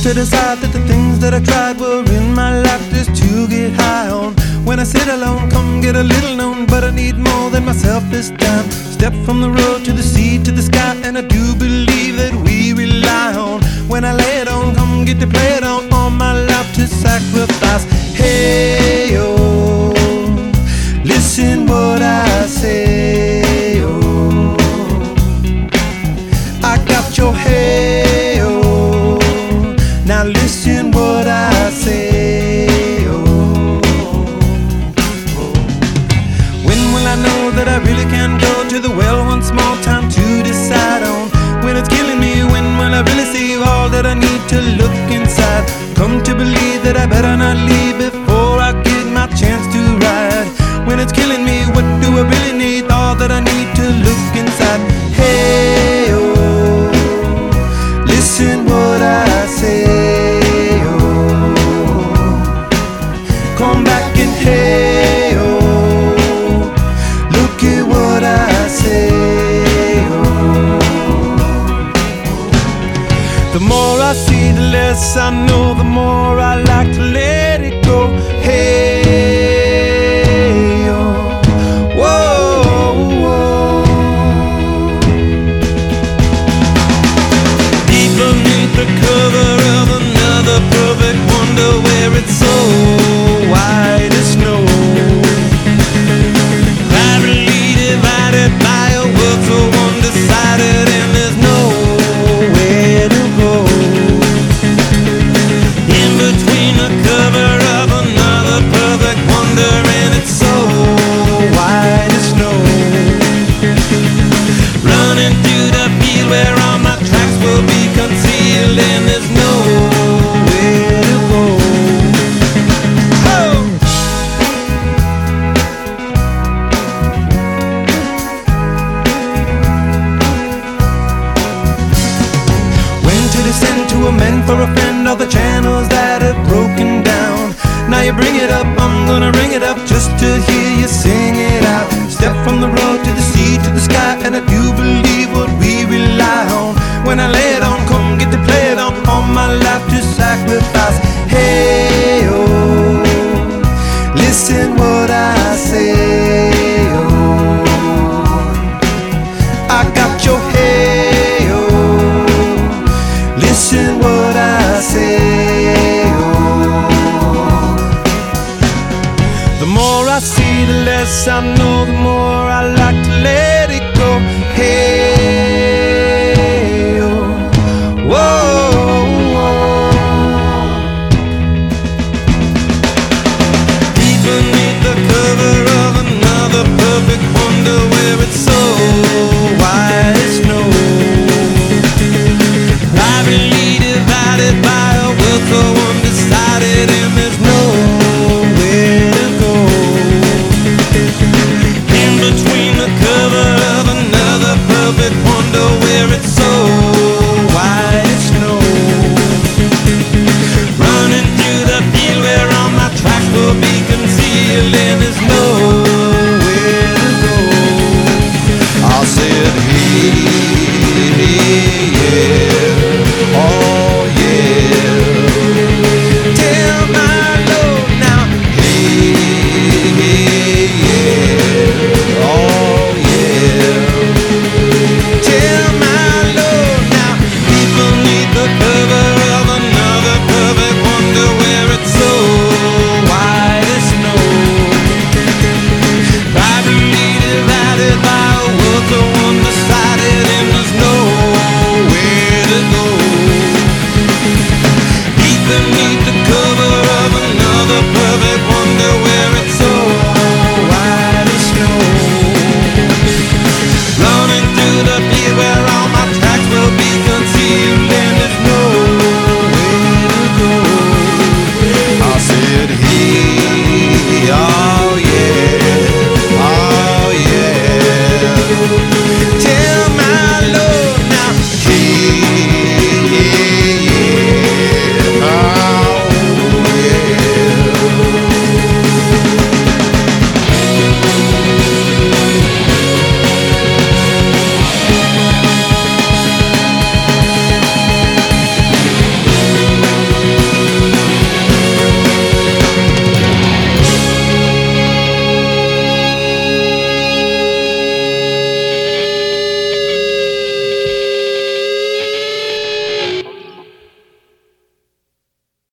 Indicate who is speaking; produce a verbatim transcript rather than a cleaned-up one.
Speaker 1: to decide that the things that I tried were in my life just to get high on. When I sit alone, come get a little known, but I need more than myself this time. Step from the road to the sea to the sky, and I do believe that we rely on. When I lay it on, come get to play it on, all my life to sacrifice. Hey, oh, listen what I say, oh, I got your hey, oh, now listen what I say, oh, oh. When will I know that I really can go to the well one small time to decide on? When it's killing me, when will I really see all that I need to look inside? Come to believe that I better not leave before I get my chance to ride. When it's killing me, what do I really need? All that I need to look inside. Hey, oh, listen what I say, oh, come back and hey, oh, look at what I say, oh. The more I see, the less I know, the more I like to let it go. Hey, oh, whoa, whoa. Deep beneath the cover of another perfect wonder, where it's so white as snow, privately divided by a world so undecided, and there's nowhere to go. In between the cover of another perfect wonder, and it's so white as snow, running through the field where all my tracks will be concealed, and there's nowhere to go. Oh! When to descend to amend for a friend all the channels that have broken down. Now you bring it up, I'm gonna ring it up just to hear you sing it out. Step from the road to the sea to the sky, and I do believe what we rely on. When I lay it on, come get to play it on, all my life to sacrifice. Hey, oh, listen what I say, oh, I got your hey, oh, listen what I say, oh. The more I see, the less I know, the more I like to let it go. Hey, oh, whoa, whoa. Deep beneath the cover of another perfect wonder, where it's so white as snow, privately divided by a world so undecided, and there's nowhere to go. In between the cover of another perfect wonder, where it's so white as snow, running through the field where all my tracks will be concealed, and there's nowhere to go. I said, hey, hey, yeah.